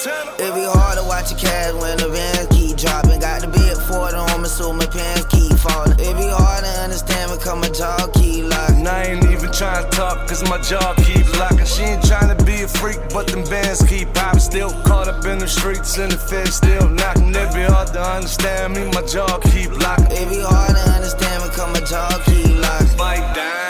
It be hard to watch your cash when the bands keep dropping. Got the big 40 on me, so my pants keep falling. It be hard to understand because my jaw keep locking. And I ain't even trying to talk, cause my jaw keep locking. She ain't trying to be a freak, but them bands keep popping. Still caught up in the streets and the feds still knocking. It be hard to understand me, my jaw keep locking. It be hard to understand because my jaw keep locking. Bite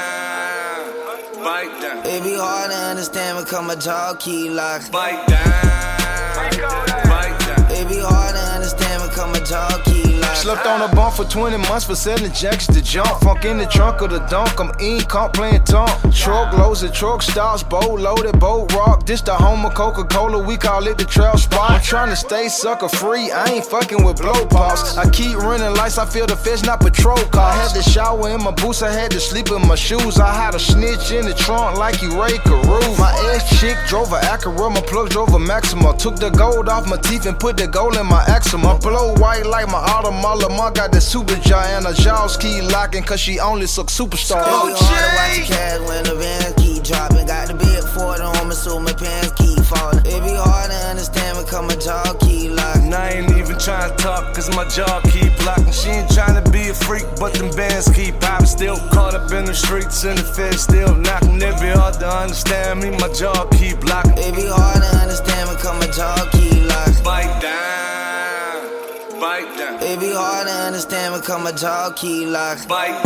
down, bite down. It be hard to understand because my jaw keep locking. Bite down, bite down. It be hard to understand because my jaw keep locking. Slept on a bump for 20 months for selling jacks to jump. Funk in the trunk of the dunk, I'm in comp playing tonk. Truck loads and truck stops, boat loaded, boat rock. This the home of Coca-Cola, we call it the trail spot. I'm trying to stay sucker free, I ain't fucking with blow pops. I keep running lights, I feel the fish, not patrol car. I had to shower in my boots, I had to sleep in my shoes. I had a snitch in the trunk like you Ray Carew. My ex-chick drove a Acura, my plug drove a Maxima. Took the gold off my teeth and put the gold in my eczema. Blow white like my Audemars. Lamar got the super giant, her jaws keep locking cause she only suck superstars. It be hard to watch your cash when the bands keep dropping. Got the big 40 on me, so my pants keep falling. It be hard to understand because my jaw keep locking. And I ain't even trying to talk, cause my jaw keep locking. She ain't trying to be a freak, but them bands keep popping. Still caught up in the streets and the feds still knocking. It be hard to understand me, my jaw keep locking. It be hard to understand because my jaw keep locking. Bite down, bite down. It be hard to understand because my jaw keep locking. Bite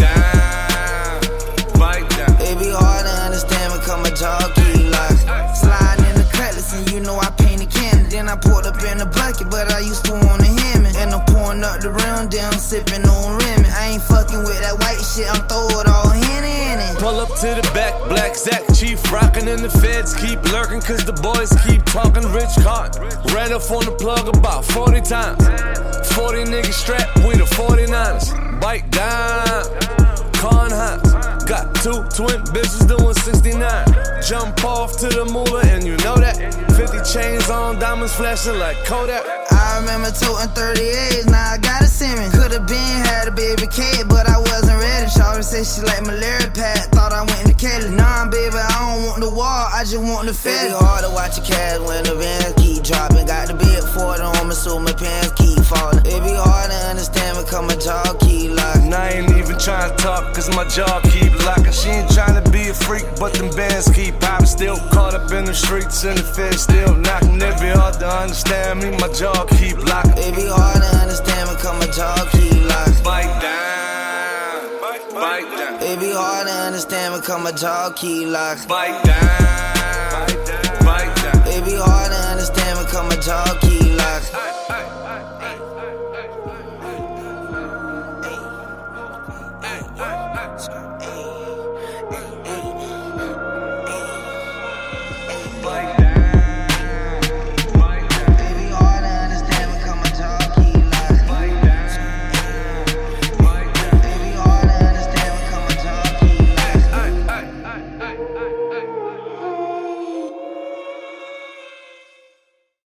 down, bite down. It be hard to understand because my jaw keep locking. Sliding in the cutlass and you know I painted candy. Then I poured up in the bucket, but I used to wanna hem it. And I'm pouring up the rim, then I'm sipping on Remy. I ain't fucking with that white shit, I'm throwing it all Henny in it. Pull up to the back, Black Zach, Chief rockin' and the feds keep lurking cause the boys keep talking Rich Carton. Ran up on the plug about 40 times. 40 niggas strapped with the 49ers. Bite down, Con Hines. Got 2 twin bitches doing 69. Jump off to the moolah and you know that. 50 chains on, diamonds flashing like Kodak. I remember toting 38s, now I got a Simmons. Could've been had a baby kid, but I wasn't ready. Shawty said she like malaria pad, thought I went to Kelly. Nah, baby, I don't want the wall, I just want the fed. It be hard to watch your cash when the bands keep dropping. Got the big 40 on me, so my pants keep falling. It be hard to understand because my jaw keep locking. And I ain't even trying to talk, cause my jaw keep locking. She ain't trying to be a freak, but them bands keep popping. Still caught up in the streets and the feds still knocking. It be hard to understand me, my jaw keep locking. It be hard to understand because my jaw keep locking. Bite down, bite down. It be hard to understand because my jaw keep locking. Bite down, bite down. It be hard